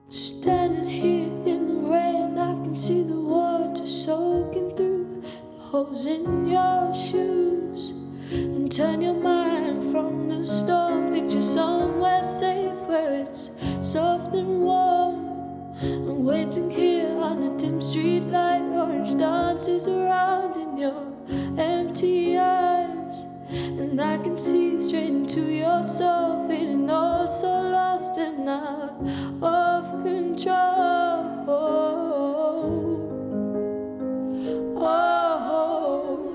Standing here in the rain, I can see the water soaking through the holes in your shoes. And turn your mind from the storm, picture somewhere safe where it's soft and warm. I'm waiting here on the dim street light, orange dances around in your empty eyes. And I can see straight into your soul, feeling oh so lost and out of control. Oh,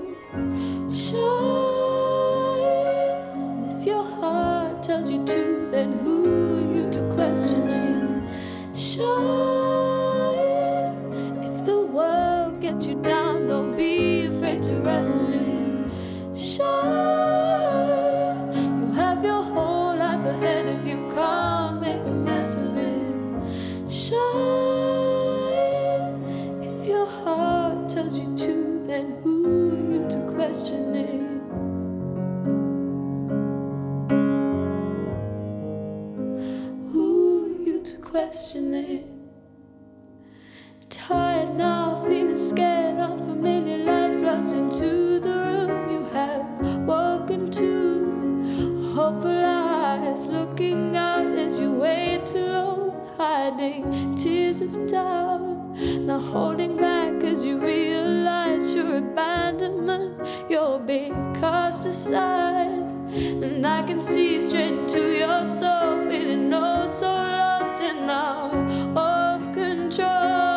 shine. If your heart tells you to, then who are you to question it? Shine. If the world gets you down, don't be afraid to wrestle it. Shine. You have your whole life ahead of you, can't make a mess of it. Shine. If your heart tells you to, then who are you to question it? Who are you to question it? Tired now, feeling scared, unfamiliar light floods into the room. You have woken to hopeful eyes looking out as you wait alone, hiding tears of doubt, now holding back as you realize your abandonment, you're being cast aside. And I can see straight into your soul, feeling oh so lost and out of control.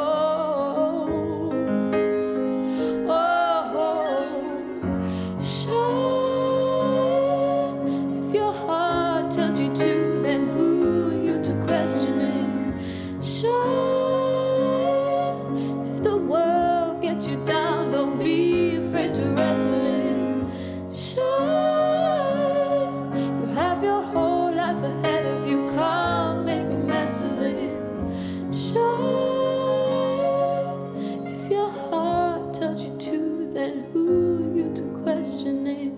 Tells you to, then who are you to question it? Shine. If the world gets you down, don't be afraid to wrestle it. Shine. You have your whole life ahead of you, can't make a mess of it. Shine. If your heart tells you to, then who are you to question it?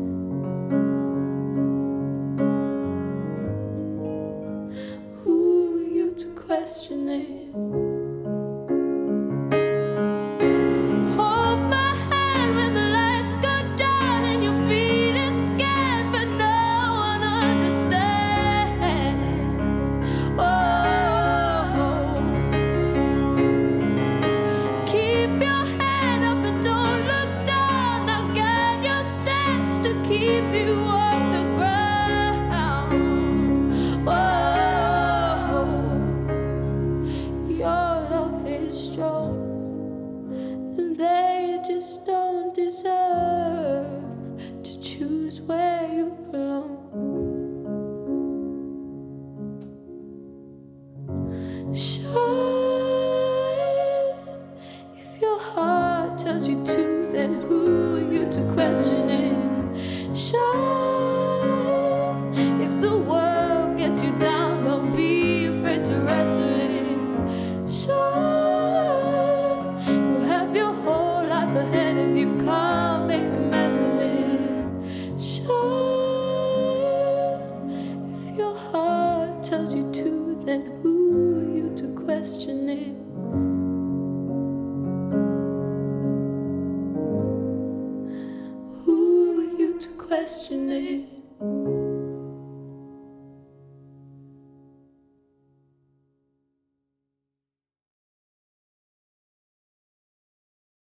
Question it. Hold my hand when the lights go down and you're feeling scared, but no one understands. Whoa. Keep your head up and don't look down. Now guide your steps to keep you off the ground. Whoa. Strong, and they just don't deserve to choose where you belong. Shine. If your heart tells you to, then who are you to question it? Shine. If the world gets you down, don't be afraid to wrestle it. Shine. You have your whole life ahead of you, can't make a mess of it. Shine. If your heart tells you to, then who are you to question it? Who are you to question it?